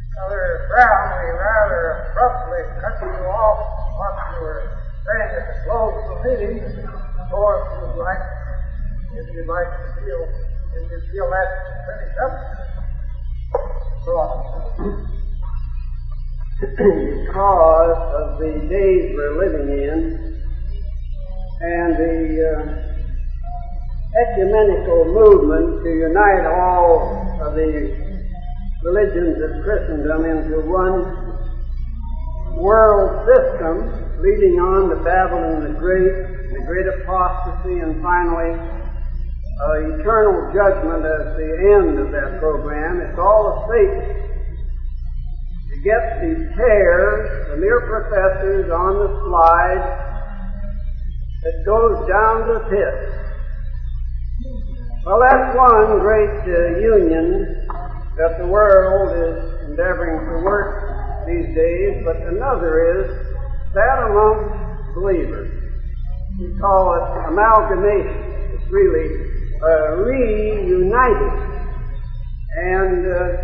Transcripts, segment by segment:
Brother Brown, we rather abruptly cut you off what you were saying at the close of the meeting. Of course, if you feel that finished up, go on. Because of the days we're living in and the ecumenical movement to unite all of the religions of Christendom into one world system, leading on to Babylon the Great apostasy, and finally eternal judgment as the end of that program. It's all of Satan to get these tares, the mere professors on the slide that goes down to the pit. Well, that's one great union that the world is endeavoring to work these days, but another is that among believers. We call it amalgamation. It's really reuniting. And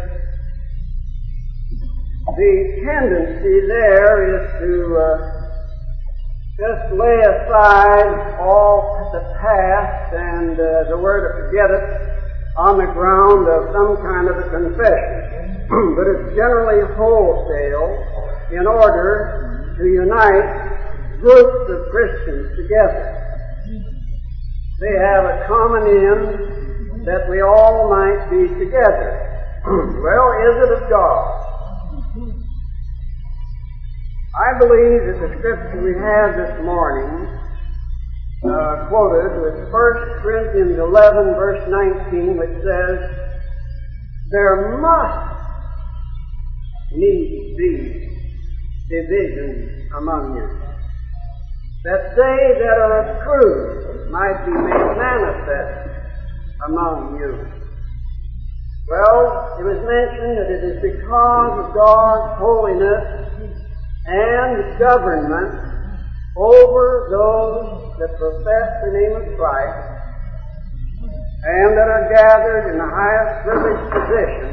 the tendency there is to just lay aside all the past and, as it were, to forget it on the ground of some kind of a confession. But it's generally wholesale in order to unite groups of Christians together. They have a common end that we all might be together. Well, is it of God? I believe that the scripture we had this morning quoted was 1 Corinthians 11, verse 19, which says, there must needs be division among you, that they that are approved might be made manifest among you. Well, it was mentioned that it is because of God's holiness and government over those that profess the name of Christ and that are gathered in the highest privileged position.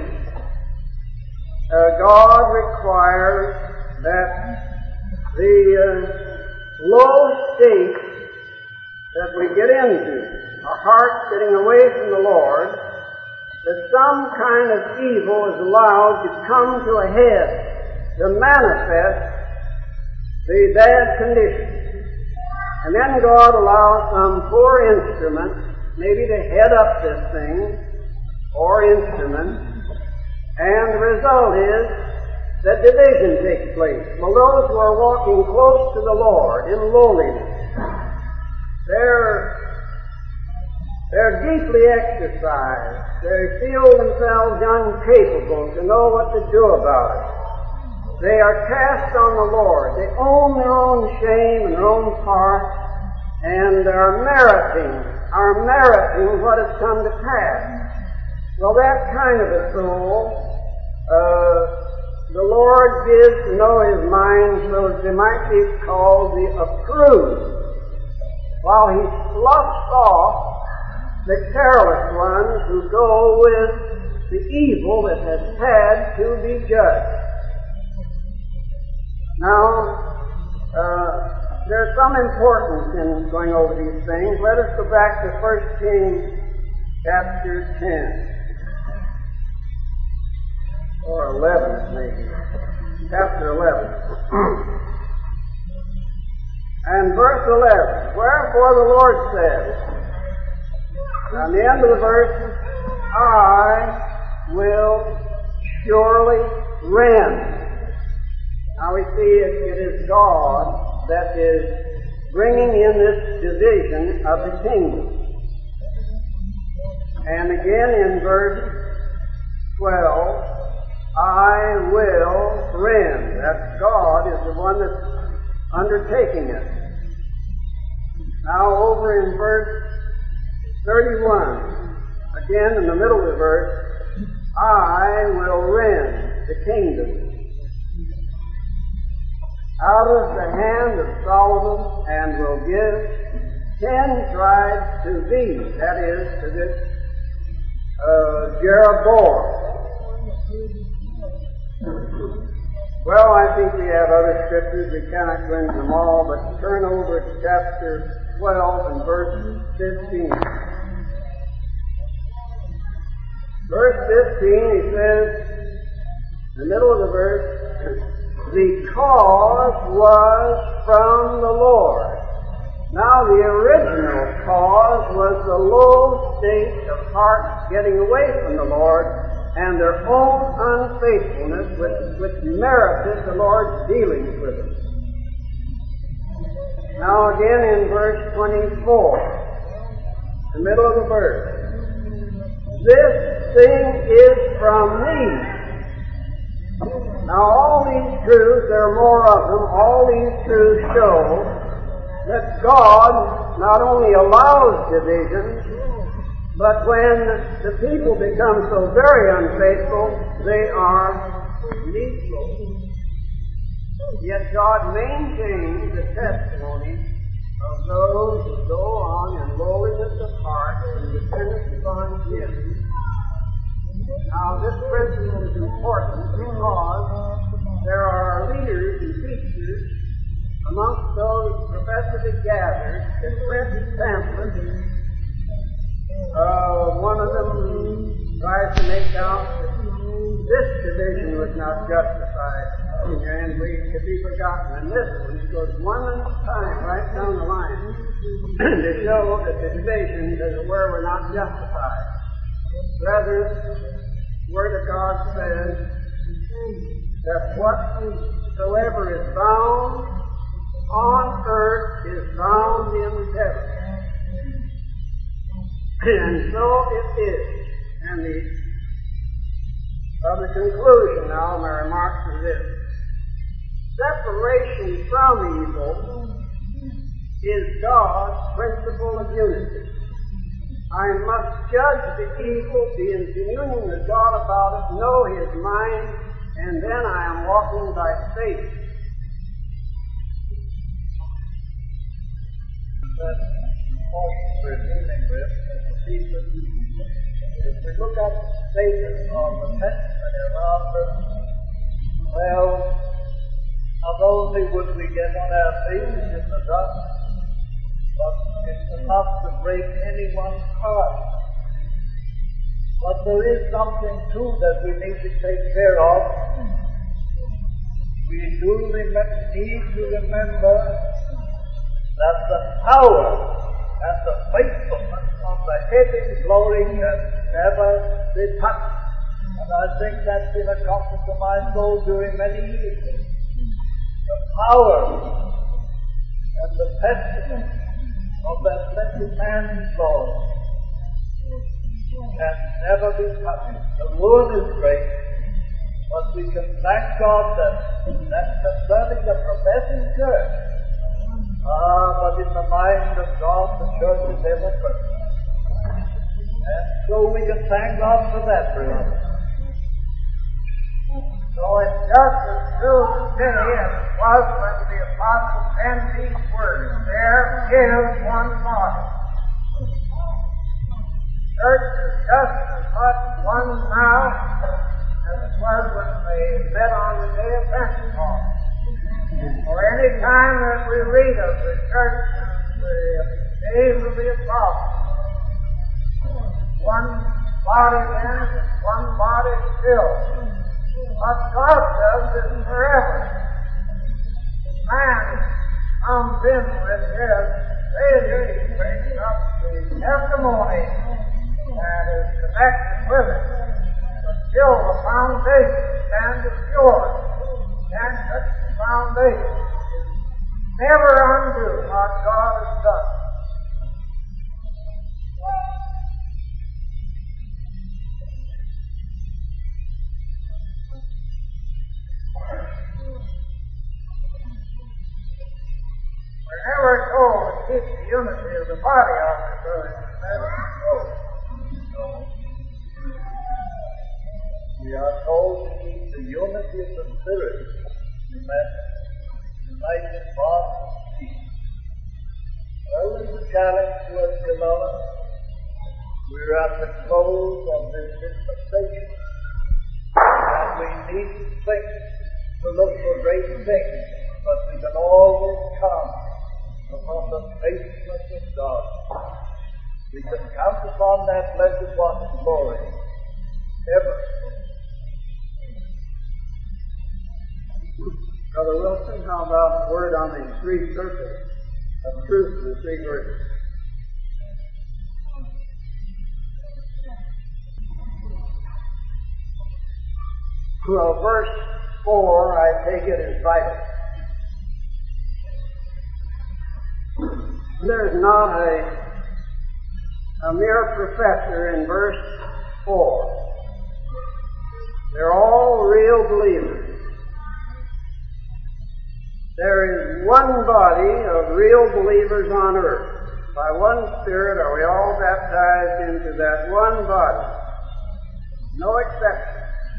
God requires that the low state that we get into, our hearts getting away from the Lord, that some kind of evil is allowed to come to a head, to manifest the bad condition. And then God allows some poor instrument maybe to head up this thing, or instrument, and the result is that division takes place. Well, those who are walking close to the Lord in lowliness, they're deeply exercised. They feel themselves incapable to know what to do about it. They are cast on the Lord. They own their own shame and their own part, and are meriting what has come to pass. Well, that kind of a soul, the Lord gives to know His mind so that they might be called the approved, while He sloughs off the careless ones who go with the evil that has had to be judged. Now, there's some importance in going over these things. Let us go back to 1 Kings chapter 10. Or 11, maybe. Chapter 11. And verse 11. Wherefore the Lord says, on the end of the verse, I will surely rend. Now we see it is God that is bringing in this division of the kingdom. And again in verse 12, I will rend. That God is the one that's undertaking it. Now over in verse 31, again in the middle of the verse, I will rend the kingdom out of the hand of Solomon, and will give 10 tribes to thee, that is, to this Jeroboam. Well, I think we have other scriptures. We cannot go into them all, but turn over to chapter 12 and verse 15. Verse 15, he says, in the middle of the verse, the cause was from the Lord. Now, the original cause was the low state of hearts getting away from the Lord and their own unfaithfulness, which merited the Lord's dealings with them. Now, again in verse 24, the middle of the verse, this thing is from me. Now, all these truths, there are more of them, all these truths show that God not only allows division, but when the people become so very unfaithful, they are needful. Yet God maintains the testimony of those who go on in lowliness of heart and dependence upon Him. Now, this principle is important because there are leaders and teachers amongst those professed to be gathered that print pamphlets. One of them tries to make out that this division was not justified and we could be forgotten. And this one goes one at a time right down the line to show that the divisions, as it were not justified. Rather, the Word of God says that whatsoever is bound on earth is bound in heaven. And so it is. And the conclusion now of my remarks is this. Separation from evil is God's principle of unity. I must judge the evil, be in communion with God about it, know His mind, and then I am walking by faith. That portion we're dealing with is the thesis. If we look at the status of the testimony around us, well, not only would we get on our faces in the dust, but it's enough to break anyone's heart. But there is something too that we need to take care of. We do need to remember that the power and the faithfulness of the heavy glory can never be touched. And I think that's been a comfort to my soul during many years. The power and the testimony of that blessed man's Lord can never be touched. The ruin is great, but we can thank God that concerning the professing church, but in the mind of God, the church is ever present. And so we can thank God for that, beloved. So it's just as true today as it was when the Apostle penned these words. There is one body. Church is just as much one now as it was when they met on the day of Pentecost. Or any time that we read of the church in the days of the apostles. One body then, one body still. What God does is forever. Man comes in with his failure, he brings up the testimony that is connected with it. But still the foundation stands pure. And such foundation is never undo what God has done. We're never told to keep the unity of the body of it, brothers and sisters. We are told to keep the unity of the Spirit. Amen. Unite in bond and peace. Well, there's a challenge to us, beloved. We're at the close of this dispensation. And we need to think to look for great things, but we can always count upon the faithfulness of God. We can count upon that blessed one in glory ever. Brother Wilson, how about a word on the three circles of truth in the three verses? Well, verse 4, I take it, is vital. There's not a mere professor in verse 4. They're all real believers. There is one body of real believers on earth. By one Spirit are we all baptized into that one body. No exception.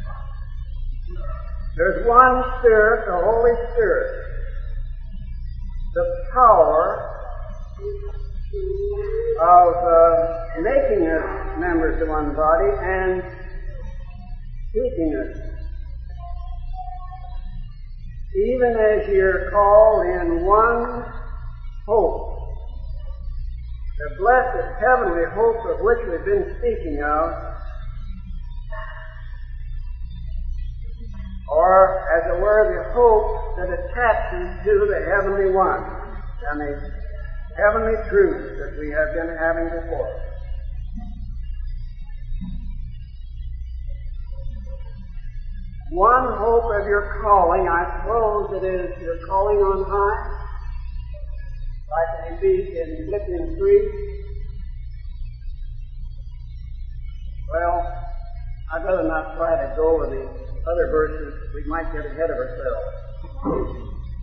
There's one Spirit, the Holy Spirit. The power of making us members of one body and keeping us. Even as you're called in one hope, the blessed heavenly hope of which we've been speaking of, or, as it were, the hope that attaches to the heavenly one and the heavenly truth that we have been having before. One hope of your calling, I suppose it is your calling on high, like it is in Philippians 3. Well, I'd rather not try to go with the other verses. We might get ahead of ourselves.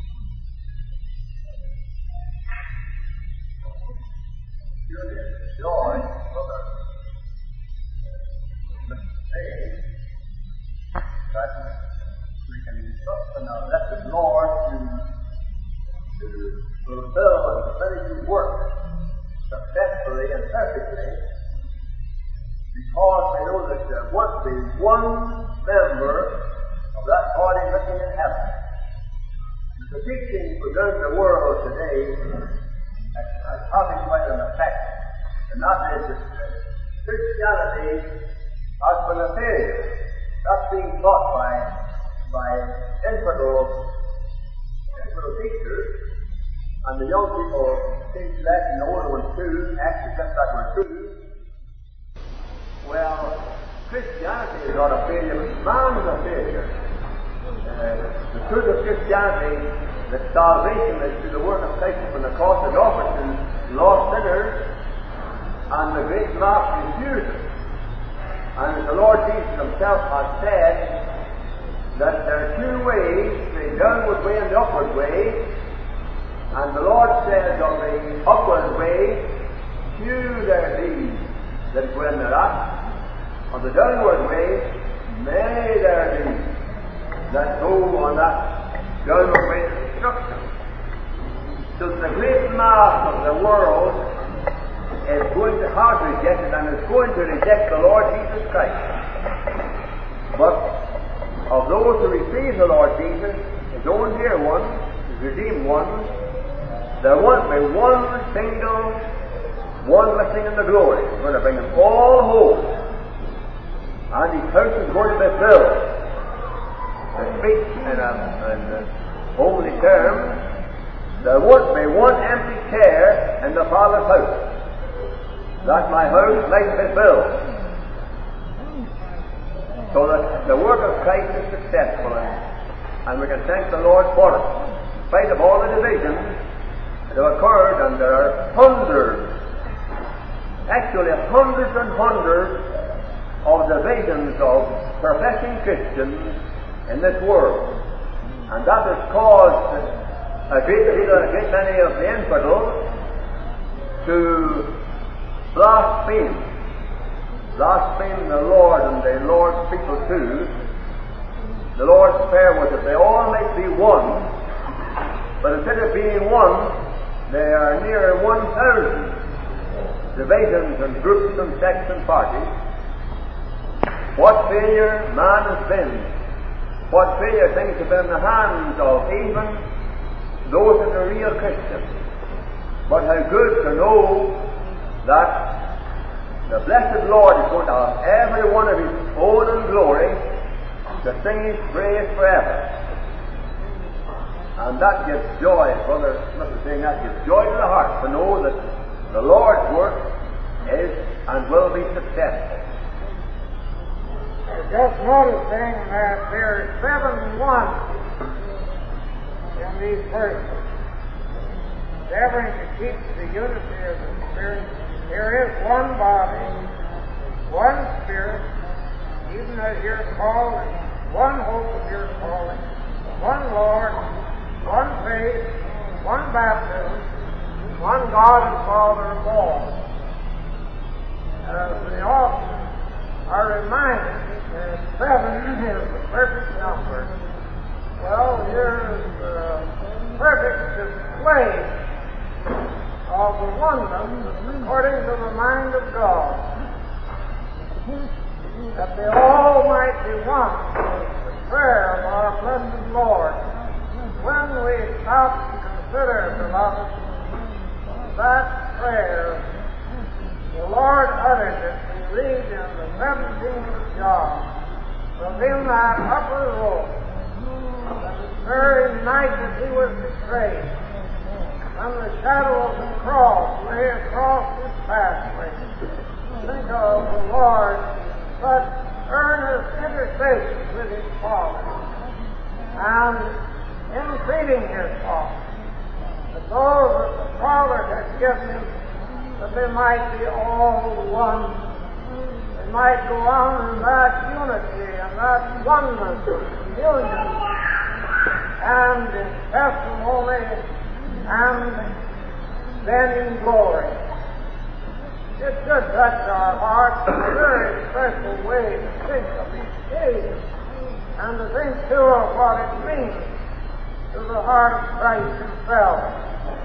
Joy, brother, that we can trust in our blessed Lord to fulfill and finish His work successfully and perfectly, because we know that there must be one member of that body living in heaven. The teaching within the world today has probably quite an effect, and that is that Christianity has been a failure. That's being taught by infidel teachers, and the young people teach less and the older ones too, actually accept that were true. Well, Christianity is not a failure, but man is a failure. The truth of Christianity, that salvation is through the work of Christ upon the cross, is offered to lost sinners, and the great mass refuses. And as the Lord Jesus Himself has said, that there are two ways, the downward way and the upward way, and the Lord says of the upward way, few there be that go in thereat. On the downward way, many there be that go on that downward way to destruction. So the great mass of the world is going to have rejected and is going to reject the Lord Jesus Christ. But of those who receive the Lord Jesus, His own dear one, His redeemed one, there won't be one single one missing in the glory. He's going to bring them all home. And His house is going to be filled. To speak in a homely term, there won't be one empty chair in the Father's house. That my house might be filled. So that the work of Christ is successful, and we can thank the Lord for it. In spite of all the divisions that have occurred, and there are hundreds and hundreds of divisions of professing Christians in this world. And that has caused a great many of the infidels to blaspheme the Lord and the Lord's people too. The Lord's prayer was that they all might be one, but instead of being one, they are near 1,000 divisions and groups and sects and parties. What failure man has been what failure things have been in the hands of even those that are real Christians. But how good to know that the blessed Lord is going to have every one of His own in glory to sing His praise forever. And that gives joy, Brother Smith is saying, that gives joy to the heart to know that the Lord's work is and will be successful. Just noticing that there are 7 ones in these verses, endeavoring to keep the unity of the Spirit. There is one body, one Spirit, even as you're called, one hope of your calling, one Lord, one faith, one baptism, one God and Father of all. As we often are reminded that 7 is the perfect number. Well, here's the perfect display of the oneness according to the mind of God, that they all might be one is the prayer of our blessed Lord. When we stop to consider, beloved, that prayer, the Lord uttered it, we read in the 17th John, within that upper room, that the very night that He was betrayed, when the shadow of the cross lay across His pathway. Think of the Lord, such earnest intercession with His Father, and entreating His Father, that those that the Father had given Him, that they might be all one, they might go on in that unity and that oneness, union, and in testimony, and then in glory. It should touch our hearts in a very special way to think of these days, and to think too of what it means to the heart of Christ Himself.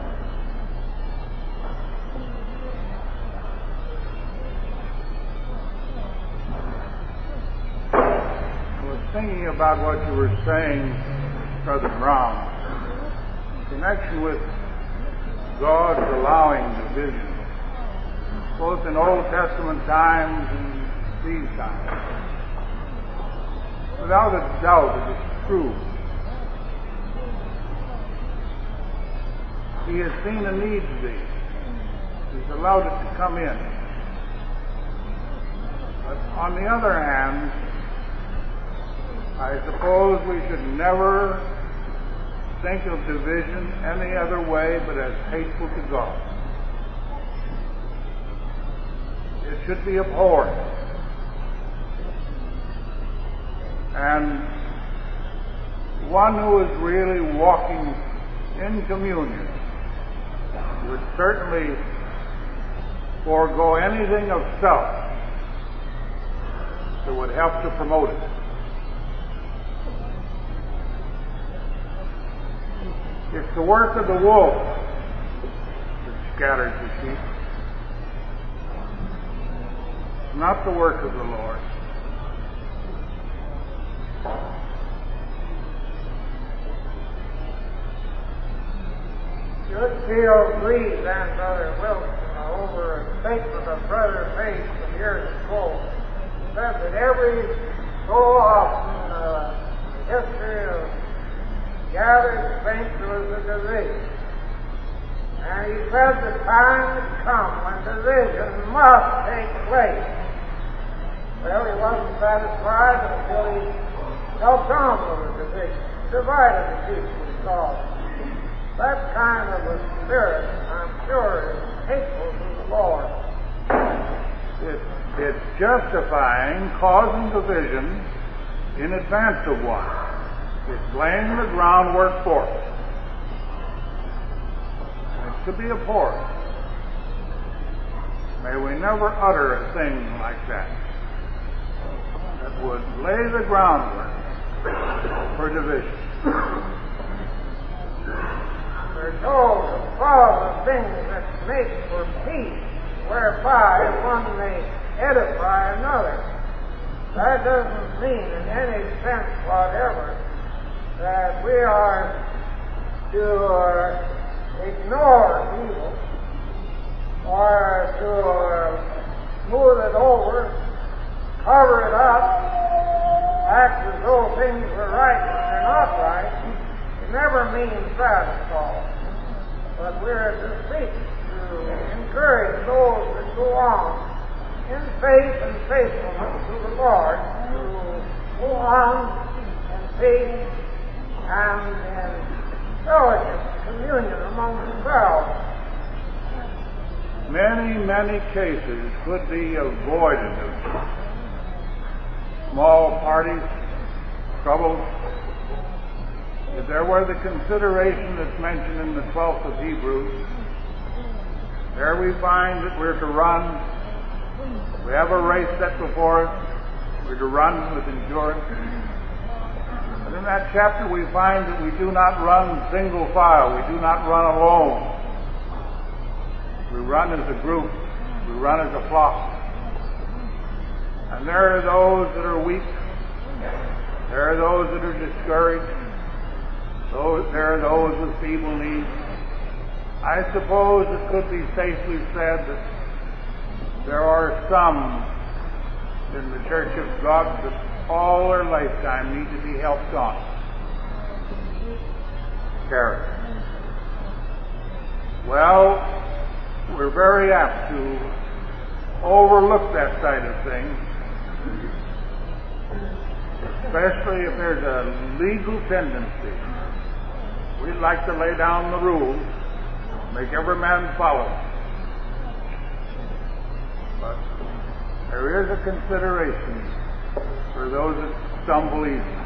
I was thinking about what you were saying, Brother Brown, in connection with God's allowing division, both in Old Testament times and these times. Without a doubt, it is true. He has seen a need to be. He's allowed it to come in. But on the other hand, I suppose we should never think of division any other way but as hateful to God. It should be abhorred. And one who is really walking in communion would certainly forego anything of self that would help to promote it. It's the work of the wolf that scatters the sheep, not the work of the Lord. Should feel grieved then, Brother Wilson, over a statement of Brother made some years ago. He said that every so often the history of gathered saints was a division. And he said the time had come when division must take place. Well, he wasn't satisfied until he helped on with the division, divided the people of God. That kind of a spirit, I'm sure, is hateful to the Lord. It's justifying causing division in advance of one. It's laying the groundwork for it. And it's to be abhorred. May we never utter a thing like that would lay the groundwork for division. We're told of all the things that make for peace, whereby one may edify another. that doesn't mean in any sense whatever that we are to ignore evil or to smooth it over, cover it up, act as though things were right when they're not right. It never means that at all. But we're to seek to encourage those that go on in faith and faithfulness to the Lord, to go on in faith and in fellowship, communion among themselves. Many cases could be avoided of small parties, troubles, if there were the consideration that's mentioned in the 12th of Hebrews. There we find that we're to run. We have a race set before us. We're to run with endurance. And in that chapter we find that we do not run single file. We do not run alone. We run as a group. We run as a flock. And there are those that are weak. There are those that are discouraged. There are those with feeble needs. I suppose it could be safely said that there are some in the Church of God that all their lifetime need to be helped on. Character. Well, we're very apt to overlook that side of things, especially if there's a legal tendency. We'd like to lay down the rules, make every man follow. But there is a consideration for those that stumble easily.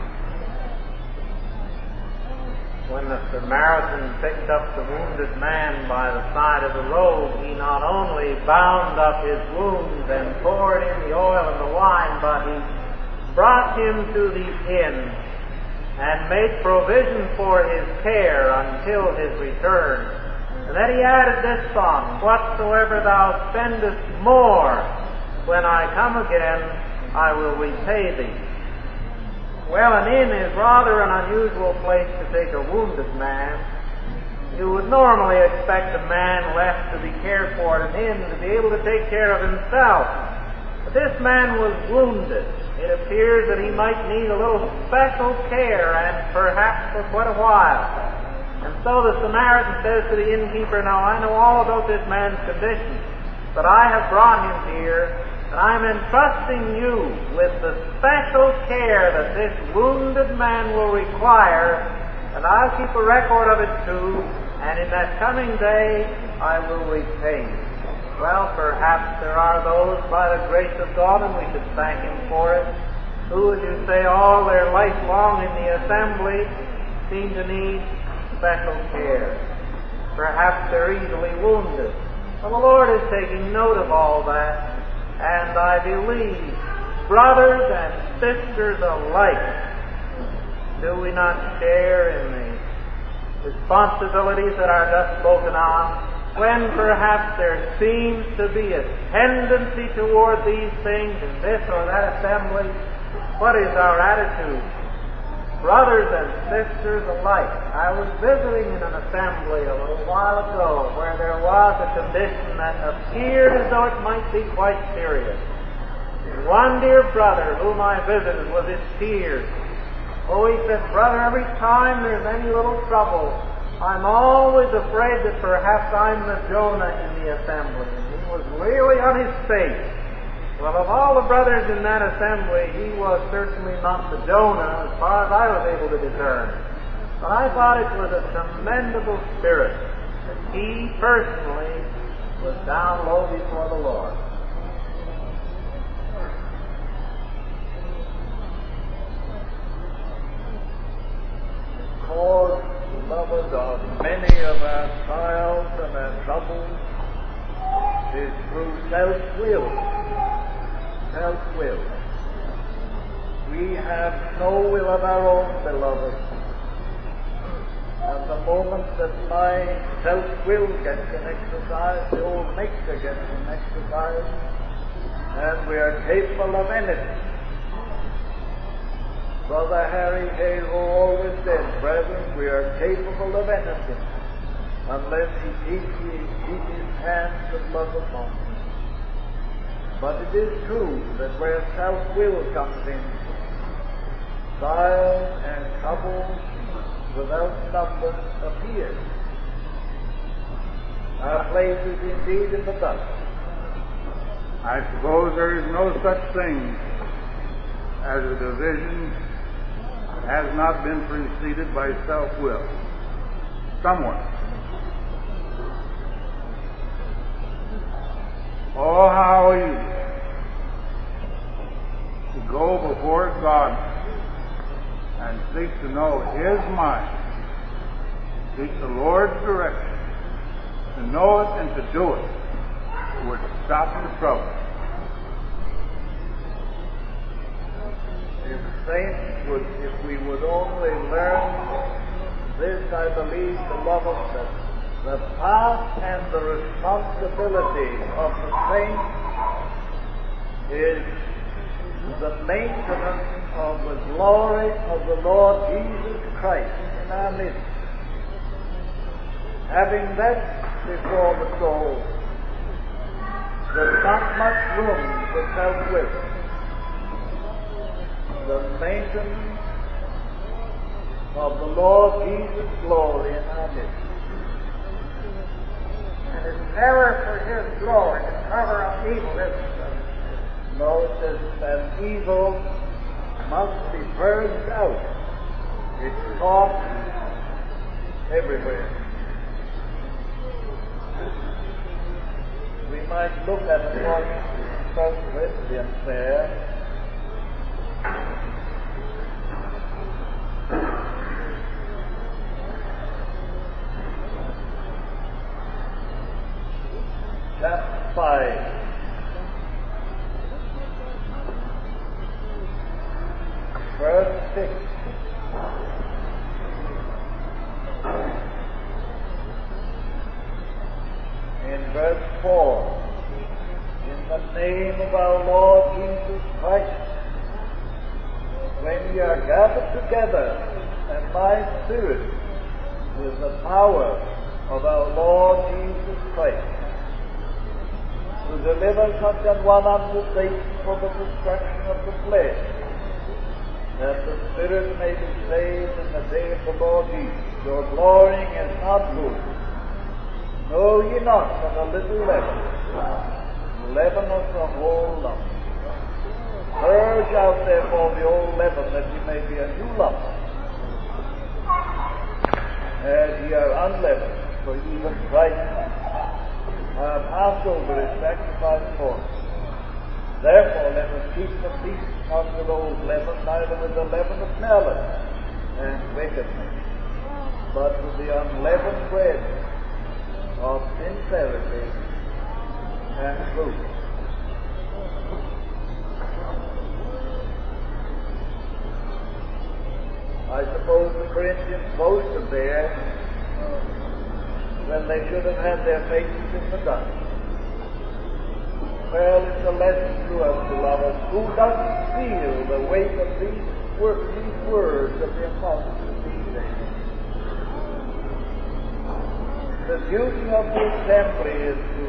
When the Samaritan picked up the wounded man by the side of the road, he not only bound up his wounds and poured in the oil and the wine, but he brought him to the inn and made provision for his care until his return. And then he added this song, "Whatsoever thou spendest more, when I come again, I will repay thee." Well, an inn is rather an unusual place to take a wounded man. You would normally expect a man left to be cared for at an inn to be able to take care of himself. But this man was wounded. It appears that he might need a little special care, and perhaps for quite a while. And so the Samaritan says to the innkeeper, "Now I know all about this man's condition, but I have brought him here, and I'm entrusting you with the special care that this wounded man will require, and I'll keep a record of it too, and in that coming day I will repay you." Well, perhaps there are those, by the grace of God, and we should thank Him for it, who, as you say, all their life long in the assembly seem to need special care. Perhaps they're easily wounded. Well, the Lord is taking note of all that, and I believe, brothers and sisters alike, do we not share in the responsibilities that are thus spoken on? When perhaps there seems to be a tendency toward these things in this or that assembly, what is our attitude? Brothers and sisters alike, I was visiting in an assembly a little while ago where there was a condition that appeared as though it might be quite serious. One dear brother whom I visited was in tears. Oh, he said, "Brother, every time there's any little trouble, I'm always afraid that perhaps I'm the Jonah in the assembly." And he was really on his face. Well, of all the brothers in that assembly, he was certainly not the Jonah as far as I was able to discern. But I thought it was a commendable spirit that he personally was down low before the Lord. Cause, beloved, of many of our trials and our troubles is through self-will. Self-will. We have no will of our own, beloved. At the moment that my self-will gets an exercise, the old nature gets an exercise, and we are capable of anything. Brother Harry Hale always said, brethren, we are capable of anything unless he keep his hands of love upon us. But it is true that where self-will comes in, trials and troubles without number appear. Our place is indeed in the dust. I suppose there is no such thing as a division that has not been preceded by self-will. Someone. Oh, how easy to go before God and seek to know His mind, seek the Lord's direction, to know it and to do it would stop the trouble. If we would only learn this, I believe, beloved, that the path and the responsibility of the saint is the maintenance of the glory of the Lord Jesus Christ in our midst. Having that before the soul, there's not much room for self-will. The maintenance of the Lord Jesus' glory in our midst. And it's never for His glory to cover up evil, is it? No, it says that evil must be purged out. It's taught everywhere. We might look at it from 1 Corinthians there. Chapter 5. Verse 6. In verse 4, in the name of our Lord Jesus Christ, when ye are gathered together, and my Spirit, with the power of our Lord Jesus Christ, to deliver such an one unto Satan for the destruction of the flesh, that the Spirit may be saved in the day of the Lord Jesus. Your glorying is not good. Know ye not that a little leaven leaveneth the whole lump? Purge out therefore the old leaven, that ye may be a new lump, as ye are unleavened. For even Christ, our Passover, is sacrificed for us. Therefore let us keep the feast not with old leaven, neither with the leaven of malice and wickedness, but with the unleavened bread of sincerity and truth. I suppose the Corinthians boasted there when they should have had their faces in the dust. Well, it's a lesson to us, beloved. Who doesn't feel the weight of these words of the apostles these days? The duty of the assembly is to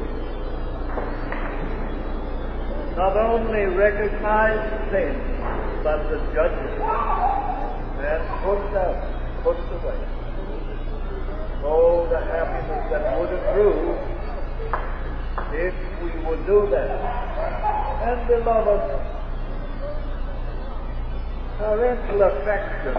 not only recognize sin, but to judge it and put away. Oh, the happiness that would accrue if we would do that. And beloved, parental affection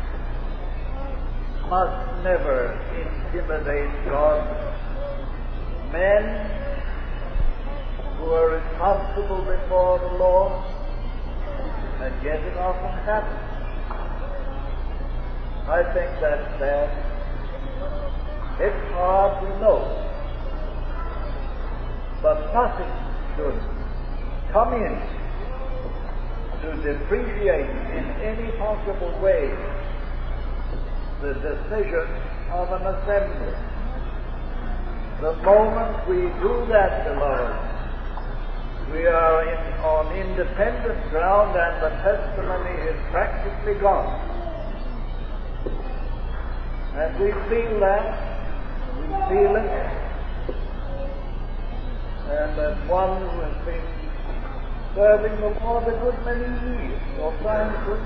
must never intimidate God. Men who are responsible before the Lord, and yet it often happens. I think that's sad. It's hard to know. But nothing should come in to depreciate in any possible way the decision of an assembly. The moment we do that, beloved, We are on independent ground, and the testimony is practically gone. And we feel that. We feel it. And as one who has been serving the Lord a good many years, or frankly,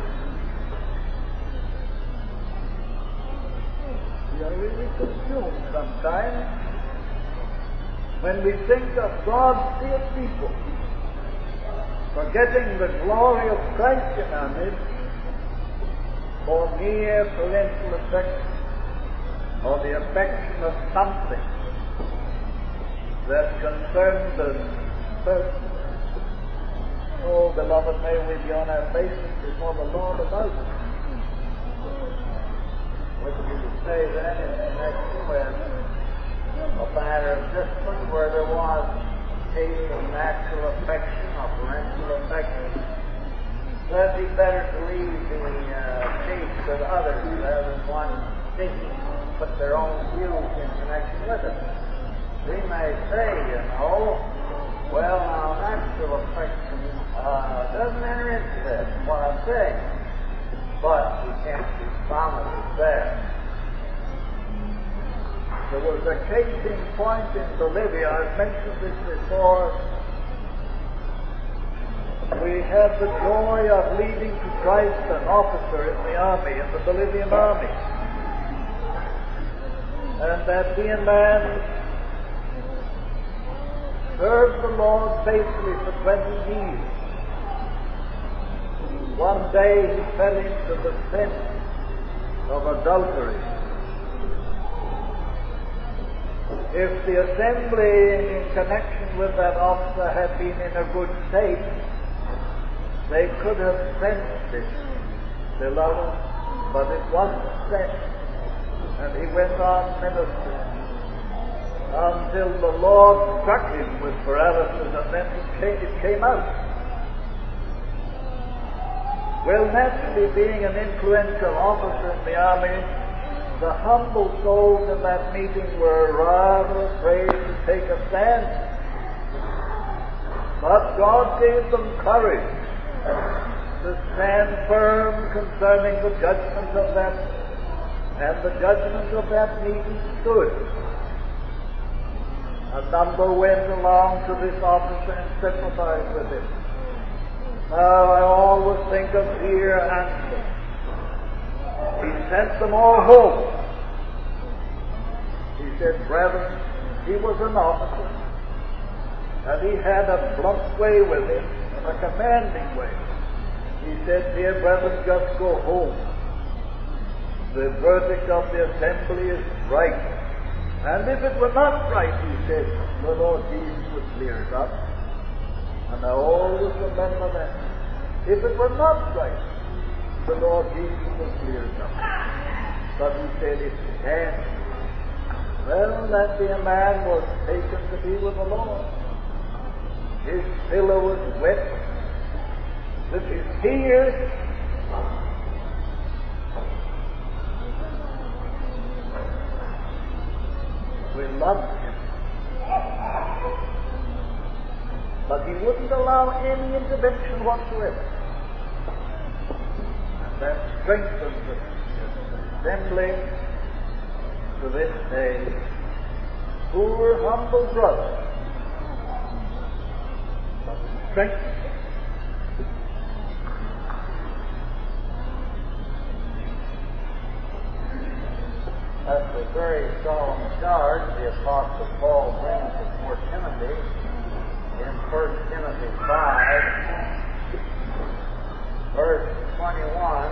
we are really consumed sometimes when we think of God's dear people forgetting the glory of Christ in our midst for mere parental affection or the affection of something that concerns us personally. Oh, beloved, may we be on our faces before the Lord about it. What do you say then in connection with a matter of discipline where there was a case of natural affection or parental affection? That it'd be better to leave the case to others rather than one seeking to put their own views in connection with it. We may say, well, now natural affection doesn't enter into this, what I'm saying. But we can't be promised there. There was a case in point in Bolivia, I've mentioned this before. We had the joy of leading to Christ an officer in the army, in the Bolivian army. And that being man served the Lord faithfully for 20 years. One day he fell into the sin of adultery. If the assembly in connection with that officer had been in a good state, they could have sensed it, beloved, but it wasn't sensed. And he went on ministering until the Lord struck him with paralysis, and then it came out. Well, naturally, being an influential officer in the army, the humble souls in that meeting were rather afraid to take a stand. But God gave them courage to stand firm concerning the judgment of that, and the judgment of that meeting stood. A number went along to this officer and sympathized with him. Now, I always think of dear Anson. He sent them all home. He said, brethren, he was an officer, and he had a blunt way with him, and a commanding way. He said, dear brethren, just go home. The verdict of the assembly is right. And if it were not right, he said, the Lord Jesus would clear it up. And I always remember that. If it were not right, the Lord Jesus would clear it up. But he said, it can. Well, that dear man was taken to be with the Lord. His pillow was wet with his tears. We loved him. But he wouldn't allow any intervention whatsoever. And that strengthens the assembly to this day. Poor, humble brother. But strengthened. That's a very solemn charge the Apostle Paul brings before Timothy in 1 Timothy 5, verse 21.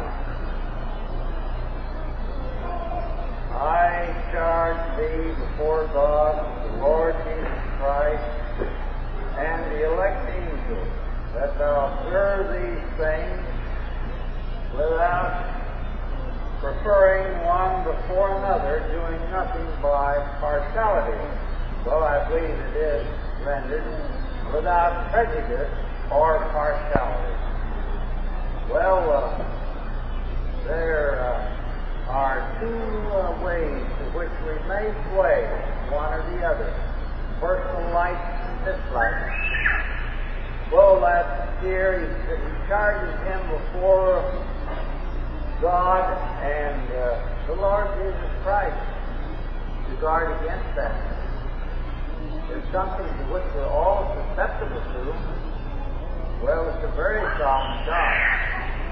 I charge thee before God, the Lord Jesus Christ, and the elect angels, that thou observe these things without preferring one before another, doing nothing by partiality. Well, I believe it is rendered without prejudice or partiality. Well, there are two ways in which we may sway one or the other. Personal likes and dislikes. so that here he charges him before God and the Lord Jesus Christ to guard against that. There's something to which we're all susceptible to. Well, it's a very solemn charge.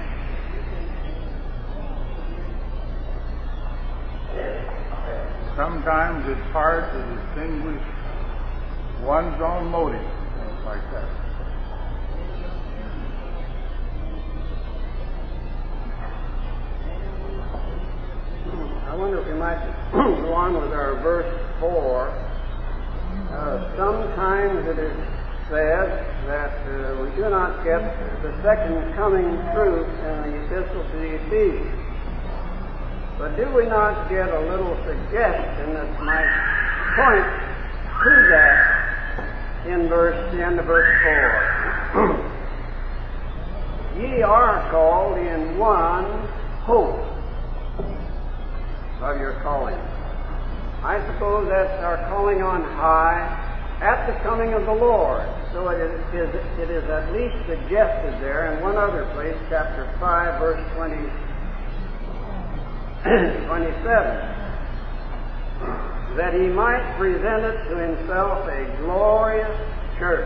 Sometimes it's hard to distinguish one's own motives, things like that. I wonder if we might go on with our verse 4. Sometimes it is said that we do not get the second coming truth in the epistle to the Ephesians. But do we not get a little suggestion that might point to that in the end of verse 4? Ye are called in one hope of your calling. I suppose that's our calling on high at the coming of the Lord. So it is at least suggested there in one other place, chapter 5, verse 27, that he might present it to himself a glorious church.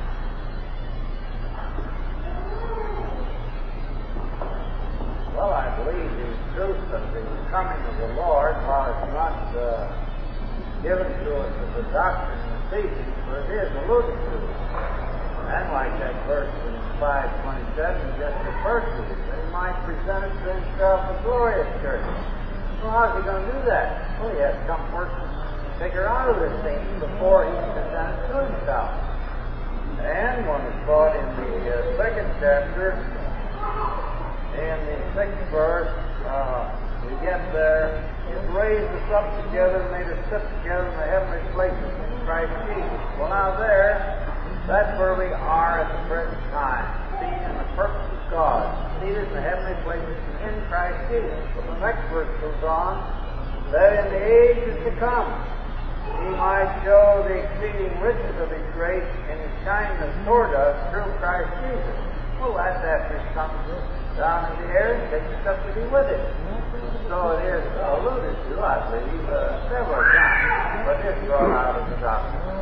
Well, I believe the truth of the coming of the Lord was not given to us as a doctrine in Ephesians, but it is alluded to. And like that verse in 5:27 just refers to it, that he might present it to himself a glorious church. Well, how's he going to do that? Well, he has to come first and take her out of this thing before he can present it to himself. And when it's brought in the second chapter, in the 6th verse, we get there, it raised us up together, made us sit together in the heavenly places in Christ Jesus. Well, now that's where we are at the present time, seated in the purpose of God, seated in the heavenly places in Christ Jesus. But the next verse goes on, that in the ages to come, he might show the exceeding riches of his grace and his kindness toward us through Christ Jesus. Well, that's after he comes down in the air and takes us up to be with him. So it is alluded to, I believe, several times, but it's brought out of the doctrine.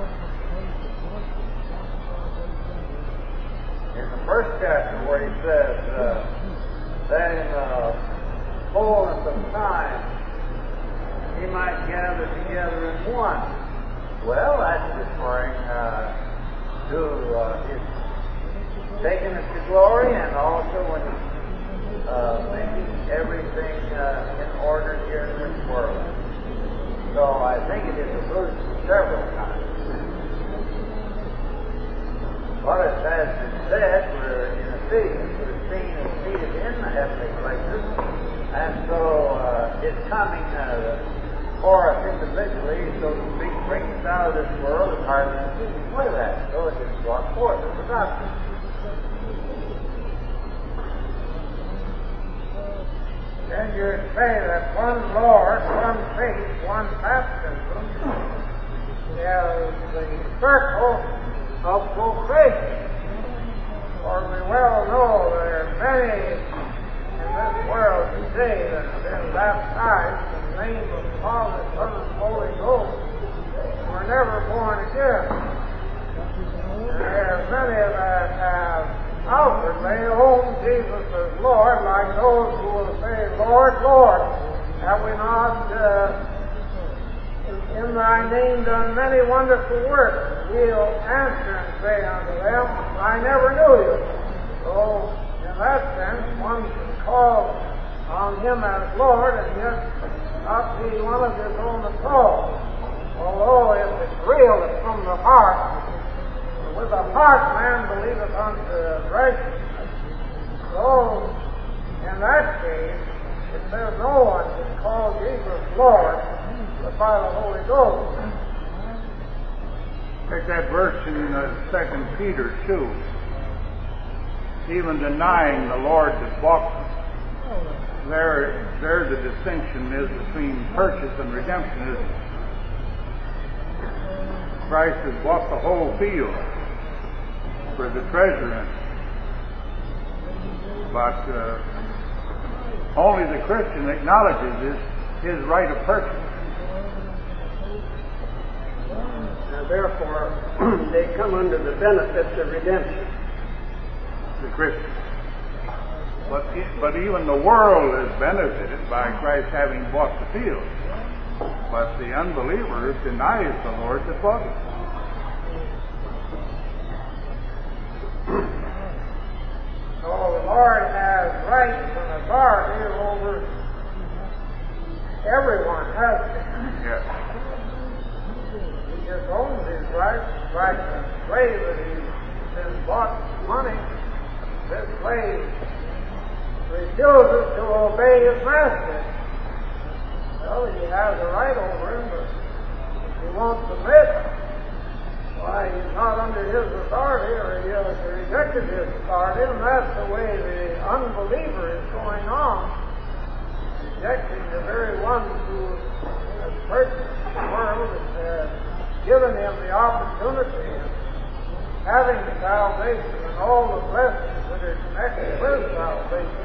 In the first chapter where he says that in the fullness of time he might gather together in one. Well, that's referring to his taking us to glory, and also when he's making everything in order here in this world. So I think it is alluded to several times. But as has been said, we're in Ephesians, we're seen and seated in the heavenly places, and so his coming for us individually, so to speak, brings us out of this world and hardly keeping with that. So it is brought forth as a doctrine. Then you say that one Lord, one faith, one baptism is the circle of fulfillment. For we well know there are many in this world today that have been baptized in the name of the Father, Son, and Holy Ghost, and were never born again. And there are many that have outwardly own Jesus as Lord, like those who will say, Lord, Lord, have we not in thy name done many wonderful works? He'll answer and say unto them, I never knew you. So, in that sense, one can call on him as Lord and yet not be one of his own at all. Although if it's real, it's from the heart. With the heart man believeth unto righteousness. So, in that case, it says no one can call Jesus Lord but by the Holy Ghost. Take that verse in 2 Peter 2. Even denying the Lord that bought them. There the distinction is between purchase and redemption, isn't it? Christ has bought the whole field. for the treasure in it. But only the Christian acknowledges his right of purchase. And therefore, they come under the benefits of redemption. The Christian. But even the world is benefited by Christ having bought the field. But the unbeliever denies the Lord that bought it. So the Lord has rights and authority over everyone, hasn't he? Yes. He just owns his rights, like a slave that he's been bought money. This slave refuses to obey his master. Well, he has a right over him, but if he won't submit, why, he's not under his authority, or he has rejected his authority, and that's the way the unbeliever is going on, rejecting the very one who has purchased the world and has given him the opportunity of having salvation and all the blessings that are connected with salvation.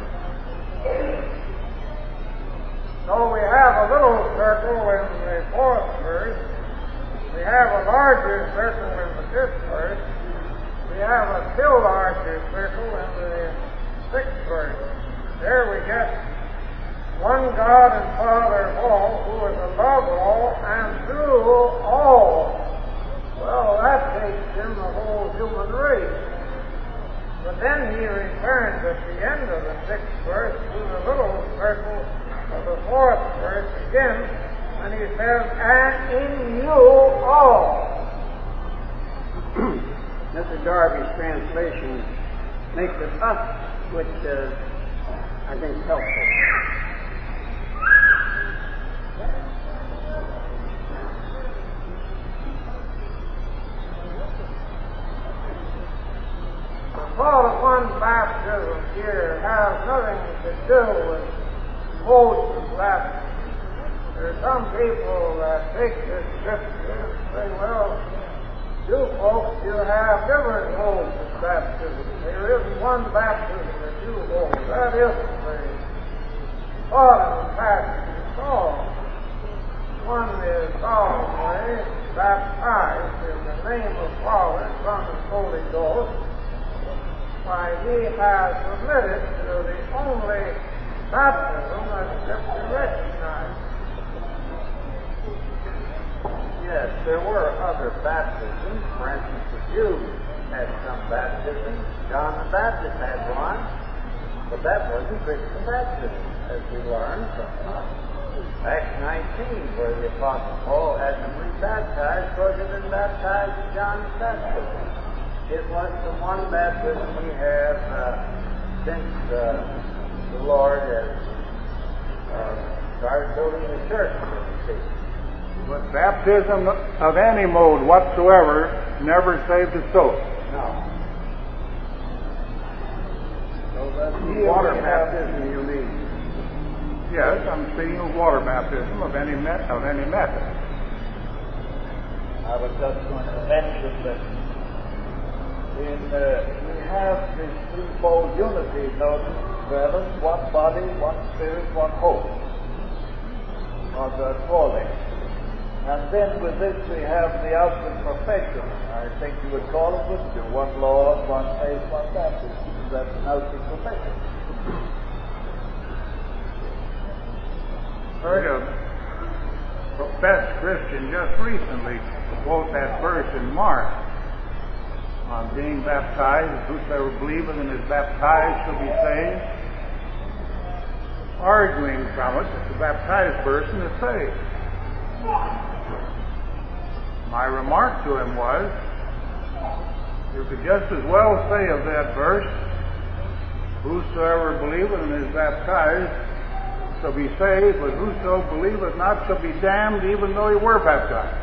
So we have a little circle in the 4th verse. We have a larger circle in the 5th verse. We have a still larger circle in the 6th verse. There we get one God and Father of all, who is above all and through all. Well, that takes in the whole human race. But then he returns at the end of the 6th verse to the little circle of the 4th verse again, and he says, and in you all. Mr. Darby's translation makes it us, which I think is helpful. The thought of one baptism here has nothing to do with modes of baptism. There are some people that take this scripture and say, well, you folks, you have different modes of baptism. There isn't one baptism that you hold. That isn't the thought of the passage at all. One is solemnly baptized in the name of Father, Son, and Holy Ghost. Why, he has submitted to the only baptism that Scripture recognizes. Yes, there were other baptisms. For instance, the Jews had some baptisms. John the Baptist had one, but that wasn't Christian baptism, as we learned from Acts 19, where the Apostle Paul had them rebaptized because they'd been baptized in John's baptism. It was the one baptism we have since the Lord has started building the church, so to speak. But baptism of any mode whatsoever never saved a soul. No. So that's Water baptism, you mean? Yes, I'm speaking of water baptism of any method. I was just going to mention that we have this threefold unity, notice, brethren, one body, one spirit, one hope, of the calling. And then with this we have the outward profession. I think you would call it, wouldn't you? One Lord, one faith, one baptism. That's an outward profession. Heard a professed Christian just recently quote that verse in Mark on being baptized, whosoever believeth and is baptized shall be saved, arguing from it that the baptized person is saved. My remark to him was, you could just as well say of that verse, whosoever believeth and is baptized shall be saved, but whoso believeth not shall be damned, even though he were baptized.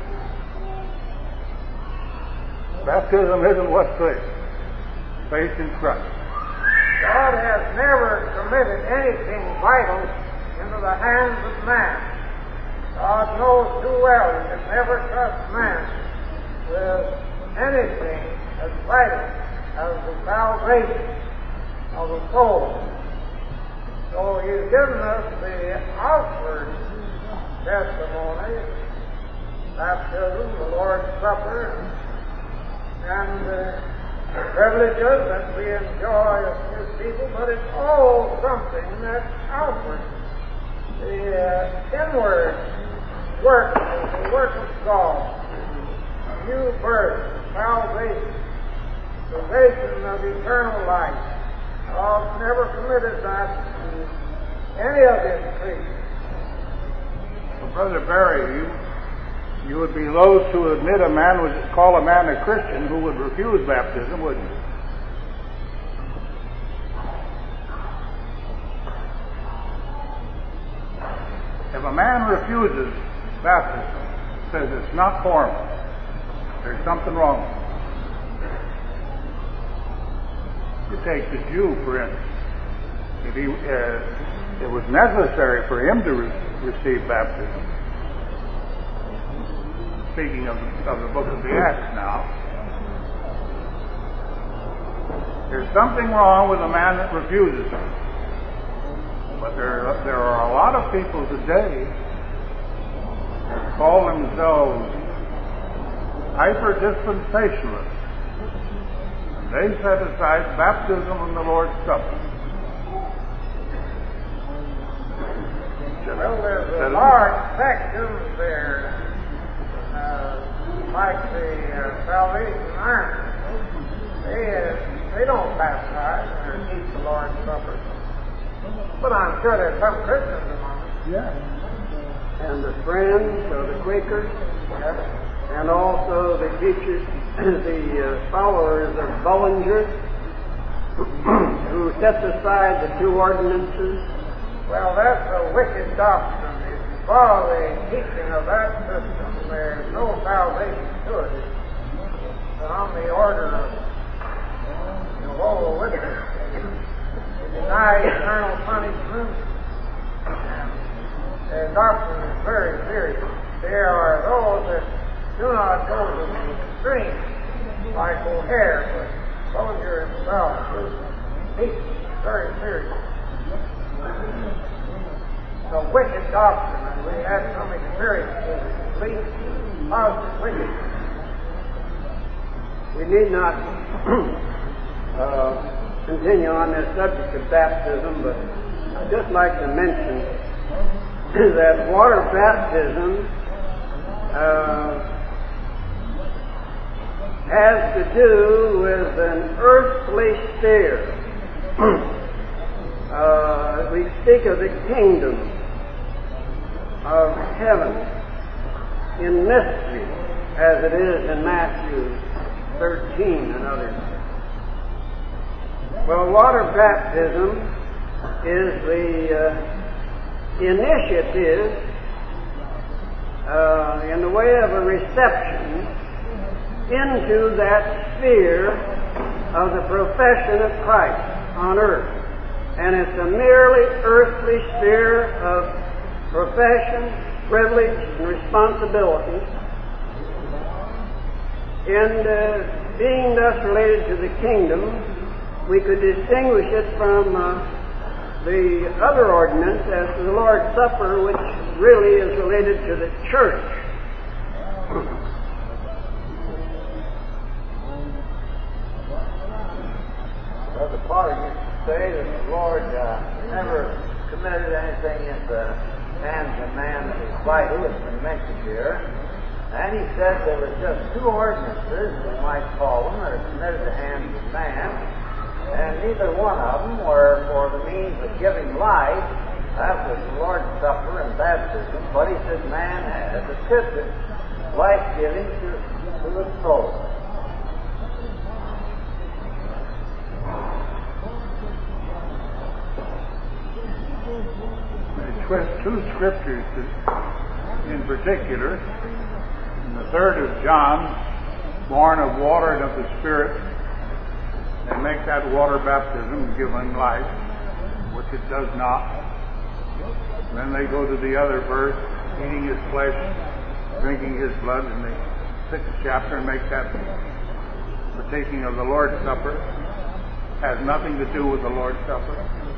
Baptism isn't what saves. Faith in Christ. God has never committed anything vital into the hands of man. God knows too well he can never trust man with anything that's vital. as the salvation of the soul. So he's given us the outward testimony, baptism, the Lord's Supper, and the privileges that we enjoy as His people, but it's all something that's outward. The inward work is the work of God. A new birth, salvation, possession of eternal life. God never committed that to any of His creatures. Well, Brother Barry, you would be loath to admit call a man a Christian who would refuse baptism, wouldn't you? If a man refuses baptism, says it's not for him, there's something wrong with it. You take the Jew, for instance. If it was necessary for him to receive baptism, speaking of the book of the Acts now, there's something wrong with a man that refuses it. But there are a lot of people today that call themselves hyper-dispensationalists. And they set aside baptism and the Lord's Supper. Well, there's a large section there, like the Salvation Army. They don't baptize or eat the Lord's Supper. But I'm sure there's some Christians among them. Yes. And the Friends, or the Quakers, Yes. and also the teachers, the followers of Bullinger, who set aside the two ordinances. Well, that's a wicked doctrine. If you follow the teaching of that system, there's no salvation to it. It's on the order of Jehovah's Witnesses. They deny eternal punishment, and their doctrine is very serious. There are those that do not go to the extreme, like O'Hare, but Bullinger himself is teaching very serious. It's a wicked doctrine, and we had some experience with complete positive wickedness. We need not continue on this subject of baptism, but I'd just like to mention that water baptism has to do with an earthly sphere. We speak of the kingdom of heaven in mystery, as it is in Matthew 13 and others. Well, water baptism is the initiative in the way of a reception into that sphere of the profession of Christ on earth. And it's a merely earthly sphere of profession, privilege, and responsibility. And being thus related to the kingdom, we could distinguish it from the other ordinance as to the Lord's Supper, which really is related to the church. Brother Potter used to say that the Lord never committed anything into the hands of man that was vital. It's been mentioned here. And he said there was just two ordinances, we might call them, that are committed to the hands of man. And neither one of them were for the means of giving life. That was the Lord's Supper and baptism. But he said man has a ticket, life-giving to his soul. Two scriptures in particular. And the third is John, born of water and of the Spirit. They make that water baptism given life, which it does not. And then they go to the other verse, eating his flesh, drinking his blood, in the 6th chapter, and make that partaking of the Lord's Supper has nothing to do with the Lord's Supper?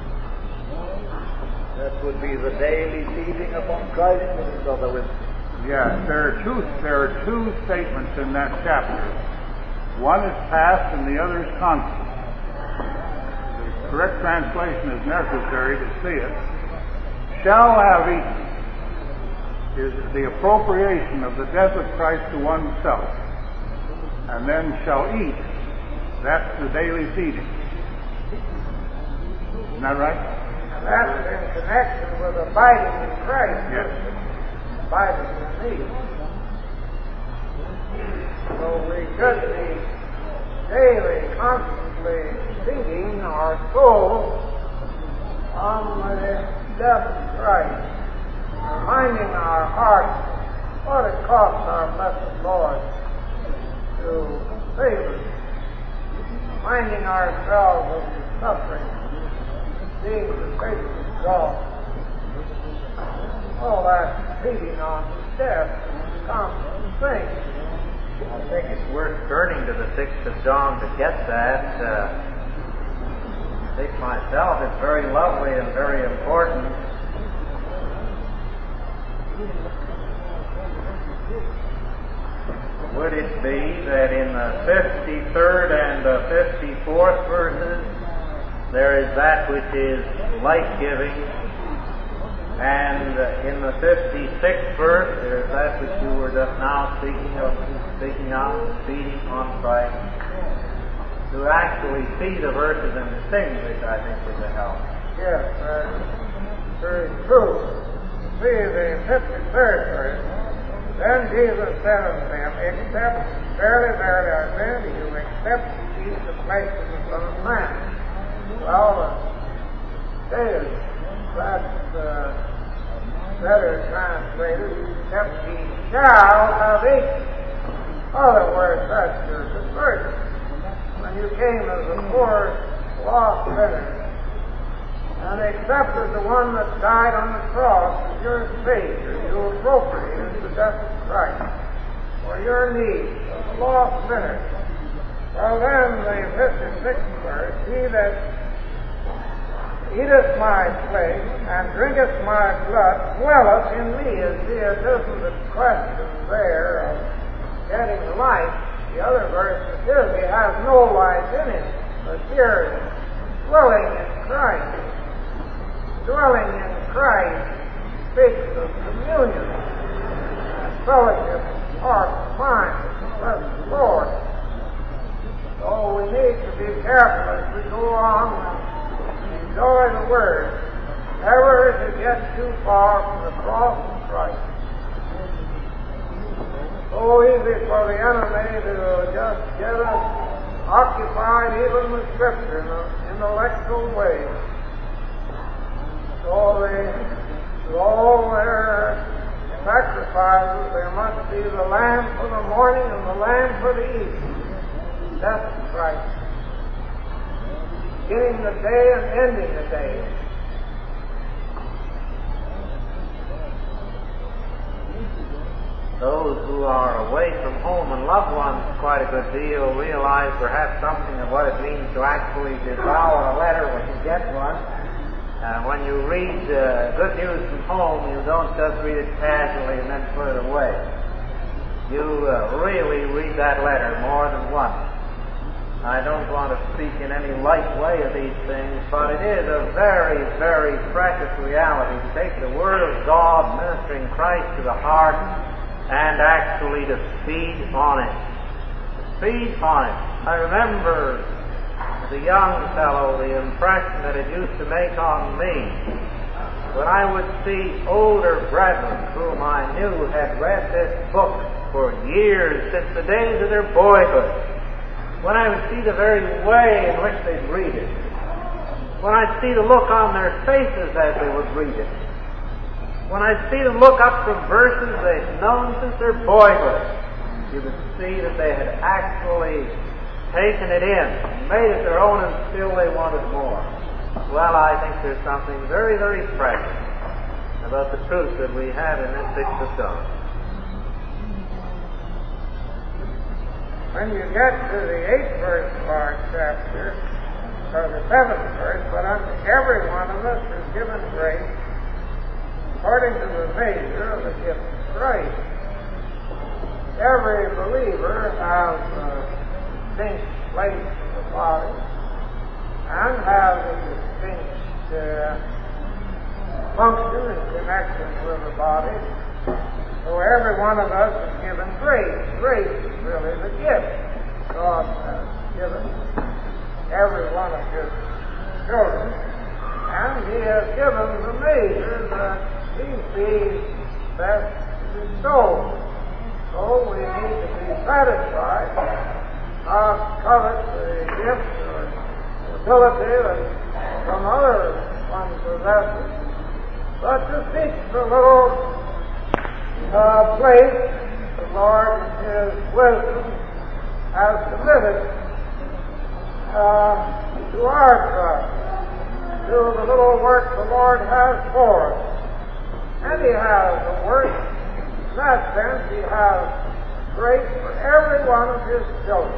That would be the daily feeding upon Christ, Brother Winston. Yes, there are two statements in that chapter. One is past and the other is constant. The correct translation is necessary to see it. Shall have eaten is the appropriation of the death of Christ to oneself. And then shall eat, that's the daily feeding. Isn't that right? And that's in connection with abiding in Christ. Yes. Abiding in me. So we should be daily, constantly feeding our souls on the death of Christ, reminding our hearts what it cost our blessed Lord to save us, reminding ourselves of the suffering, being the grace of God. All that feeding on His death is a constant thing. I think it's worth turning to the 6th of John to get that. I think myself it's very lovely and very important. Would it be that in the 53rd and the 54th verses there is that which is life-giving, and in the 56th verse there is that which you were just now speaking of, feeding on Christ? To actually see the verses and distinguish, I think, was a help. Yes, that's very true. See the 53rd verse. Then Jesus said unto them, except, verily, verily, I say unto you, except ye eat the flesh of the Son of Man. Well, says that's better translated, except ye shall have eaten. In other words, that's your conversion. When you came as a poor, lost sinner, and accepted the one that died on the cross as your Savior, you appropriated the death of Christ for your needs as a lost sinner. Well then, the 56th verse, he that eateth my flesh and drinketh my blood dwelleth in me. You see, it isn't a question there of getting life. The other verse is, he has no life in him, but here, dwelling in Christ. Dwelling in Christ speaks of communion and fellowship, heart, mind, with the blessed Lord. So we need to be careful as we go on and enjoy the Word, never to get too far from the cross of Christ. So easy for the enemy to just get us occupied even with Scripture in an intellectual way. So to all their sacrifices, there must be the lamb for the morning and the lamb for the evening. That's Christ. Beginning the day and ending the day. Those who are away from home and loved ones quite a good deal realize perhaps something of what it means to actually devour a letter when you get one. When you read good news from home, you don't just read it casually and then put it away. You really read that letter more than once. I don't want to speak in any light way of these things, but it is a very, very precious reality to take the Word of God, ministering Christ to the heart, and actually to feed on it. To feed on it. I remember as a young fellow the impression that it used to make on me when I would see older brethren whom I knew had read this book for years, since the days of their boyhood. When I would see the very way in which they'd read it. When I'd see the look on their faces as they would read it. When I'd see them look up from verses they'd known since their boyhood, you could see that they had actually taken it in, made it their own, and still they wanted more. Well, I think there's something very, very precious about the truth that we have in this 6th of John. when you get to the 8th verse of our chapter, or the 7th verse, but unto every one of us is given grace according to the measure of the gift of grace. Every believer has a distinct place in the body and has a distinct function in connection with the body. So every one of us is given grace. Grace is really the gift God has given every one of His children. And He has given the measure that He sees best to bestow. So we need to be satisfied, not covet the gift or ability that some other one possesses, but to seek the little place the Lord in His wisdom has committed to our trust, to the little work the Lord has for us. And He has a work. In that sense, He has grace for every one of His children.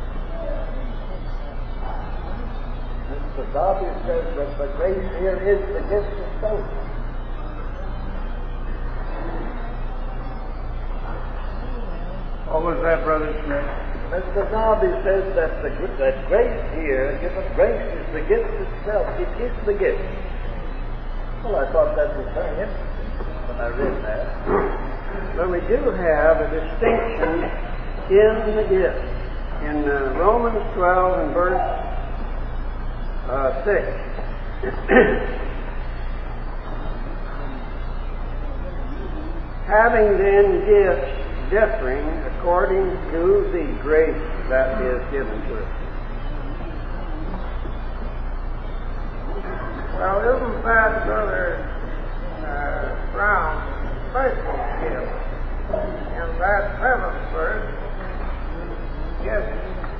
Mr. Darby says that the grace here is the gift itself. What was that, Brother Smith? Mr. Darby says that that grace here, given grace, is the gift itself. It is the gift. Well, I thought that was very interesting when I read that. But we do have a distinction in the gift. In Romans 12 and verse 6. Having then gifts differing according to the grace that is given to us. Well, isn't that, Brother Brown, special gift? In that 7th verse, gifts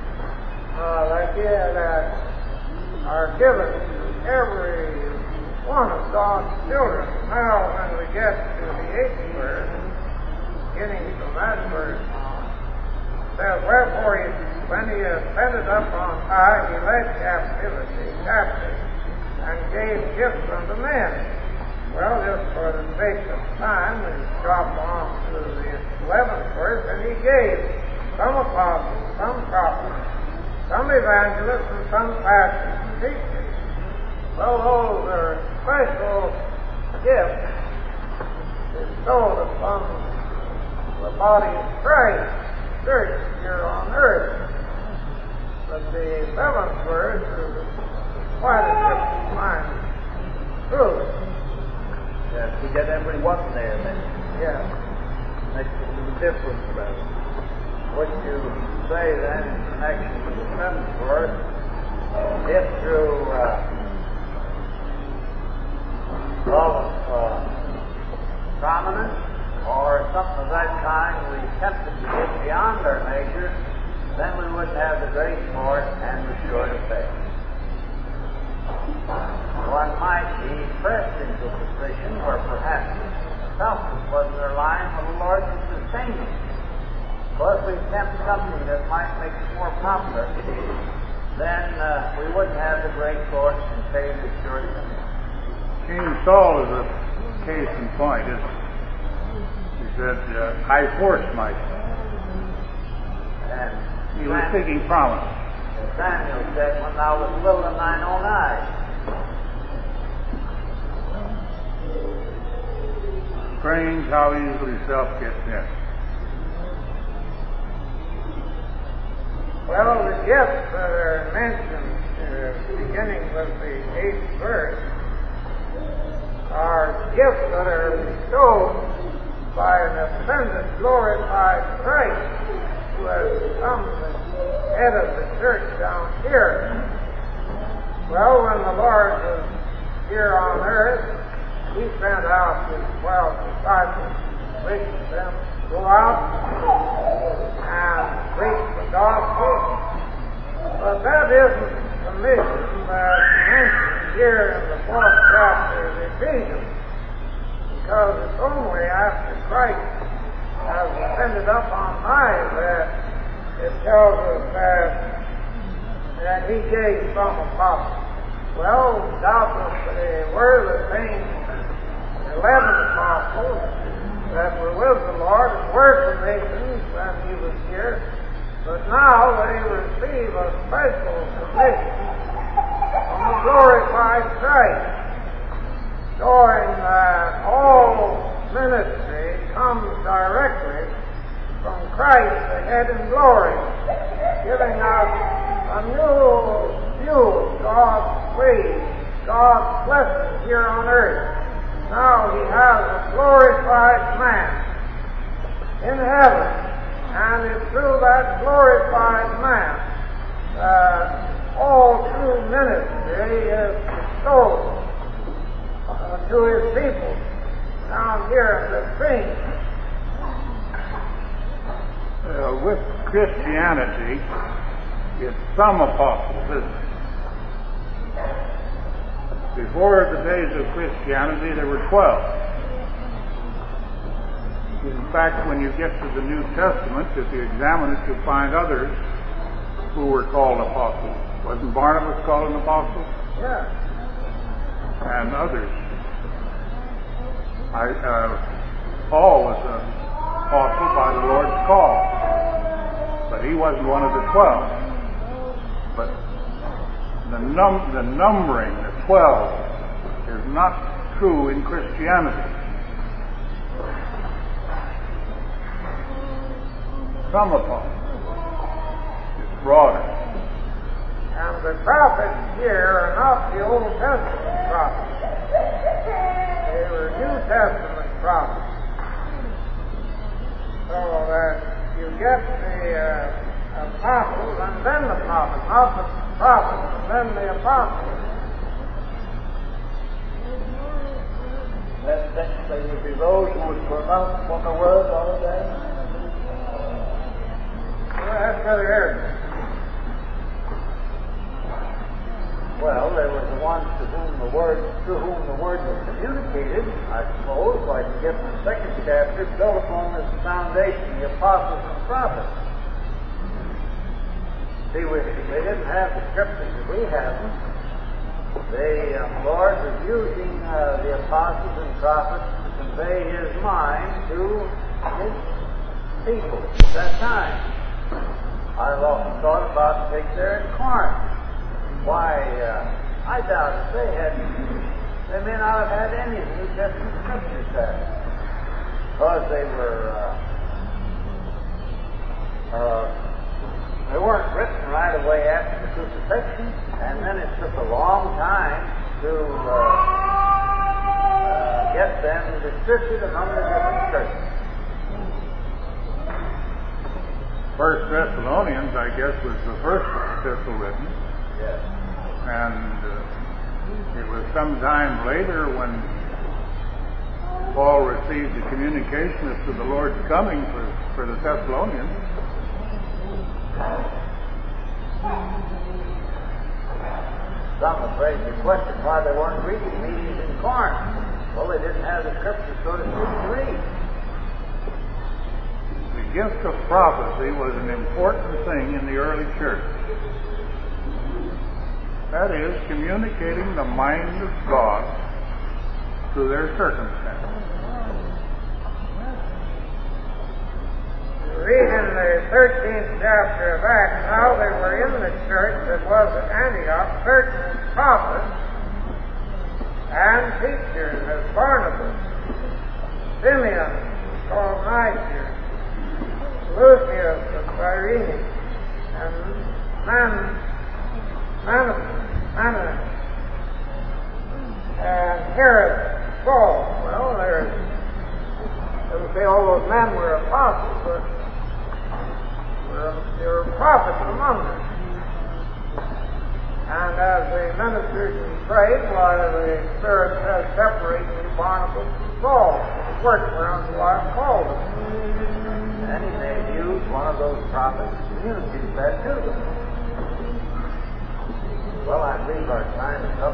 that are given to every one of God's children. Now, when we get to the 8th verse, beginning from that verse on, it says, wherefore, when He ascended up on high, He led captivity captive, and gave gifts unto men. Well, just for the sake of time, we drop on to the 11th verse, and He gave some apostles, some prophets, some evangelists, and some pastors and teachers. Well, those are special gifts bestowed upon the body of Christ, church here on earth. But the 7th verse is quite a different kind of truth. Yes, we get every one there, then. Yes. Makes a little difference, brother. What you say then in connection with the 7th verse, if through love of prominence or something of that kind we tempted to get beyond our measure, then we wouldn't have the grace for it and we're sure to fail. One might be pressed into a position where perhaps selfless wasn't their line where the Lord would sustain them. But if we attempt something that might make it more popular, then we wouldn't have the grace for it and fail to sure to come. King Saul is a case in point, isn't it? He said, I forced myself. And he was seeking promise. Samuel said, when thou wast little in thine own eyes. Strange how easily self gets in. Well, the gifts that are mentioned beginning with the 8th verse are gifts that are bestowed by an ascended, glorified Christ who has become the head of the church down here. Well, when the Lord was here on earth, He sent out His 12 disciples, commissioned them to go out and preach the gospel. But that isn't the mission that's mentioned here in the 4th chapter of Ephesians, because it's only after Christ has ascended up on high that it tells us that he gave some apostles. Well, doubtless they were the same 11 apostles that were with the Lord and were commissioned when he was here, but now they receive a special commission from the glorified Christ, showing that all ministry comes directly from Christ the head in glory, giving us a new view of God's ways, God's blessings here on earth. Now he has a glorified man in heaven, and it's through that glorified man that all true ministry is bestowed to his people down here in the scene. With Christianity, it's some apostles, isn't it? Before the days of Christianity, there were 12. In fact, when you get to the New Testament, if you examine it, you'll find others who were called apostles. Wasn't Barnabas called an apostle? Yeah. And others. Paul was an apostle by the Lord's call, but he wasn't one of the 12. But the numbering, the 12, is not true in Christianity. Some apostles. It's broader. And the prophets here are not the Old Testament prophets. They were New Testament prophets. So that you get the apostles and then the prophets, not the prophets and then the apostles. Then they would be those who would pronounce on the word all day. Well, that's Brother Aaron. Well, there were the ones to whom the word was communicated, I suppose, like you get in the second chapter, built upon this foundation, the apostles and prophets. See, they didn't have the scriptures that we have. The Lord was using the apostles and prophets to convey his mind to his people at that time. I've often thought about the take there in Corinth. Why, I doubt if they may not have had any of the New Testament scriptures there. Because they weren't written right away after the crucifixion, and then it took a long time to get them distributed among the different churches. 1 Thessalonians, I guess, was the first epistle written. Yes. And it was some time later when Paul received the communication as to the Lord's coming for the Thessalonians. Some have raised the question why they weren't reading meetings in Corinth. Well, they didn't have the scriptures, so to speak, to read. The gift of prophecy was an important thing in the early church. That is, communicating the mind of God through their circumstances. Read in the 13th chapter of Acts how they were in the church that was at Antioch, certain prophets and teachers as Barnabas, Simeon, called Niger, Lucius of Cyrene, and and Herod Saul. Well, doesn't say all those men were apostles, but there were prophets among them. And as they ministered and prayed, why the Spirit says, separate me Barnabas and Saul. The work around who I have called them. And he may have used one of those prophets to communicate that to them. Well, I believe our time is up.